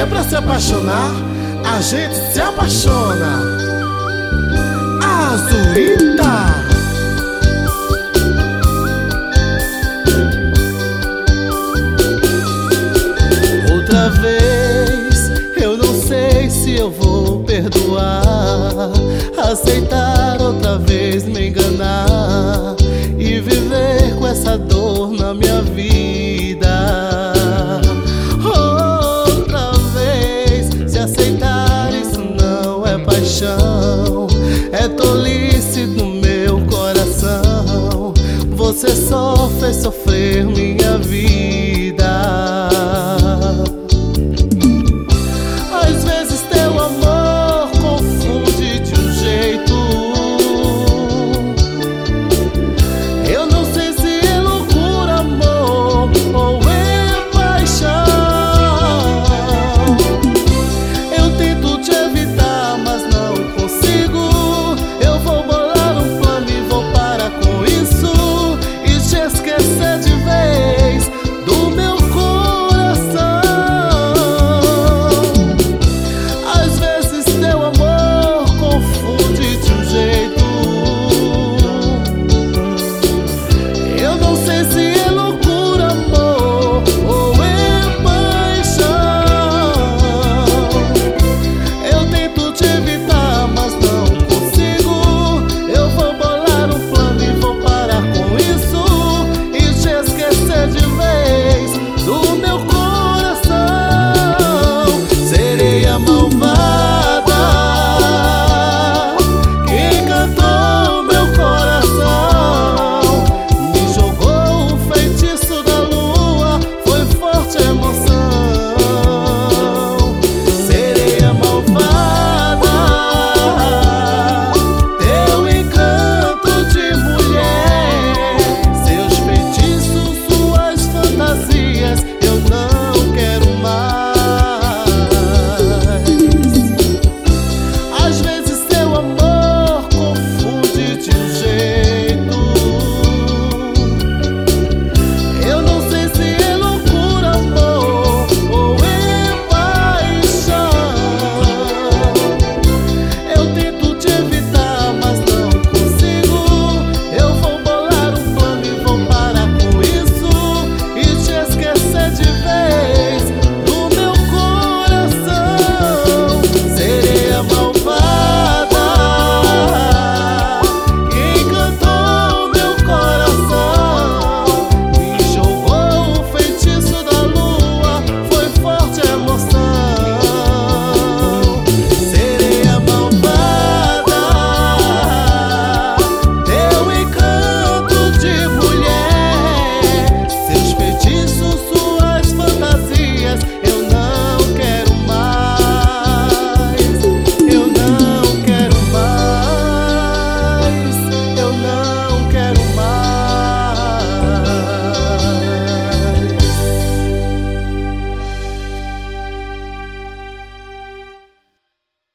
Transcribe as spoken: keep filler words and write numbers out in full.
é pra se apaixonar, a gente se apaixona. Azulita. Outra vez, eu não sei se eu vou perdoar, aceitar outra vez me enganar e viver com essa dor na minha vida. Outra vez, se aceitar isso não é paixão, é tolice do meu coração. Você só fez sofrer me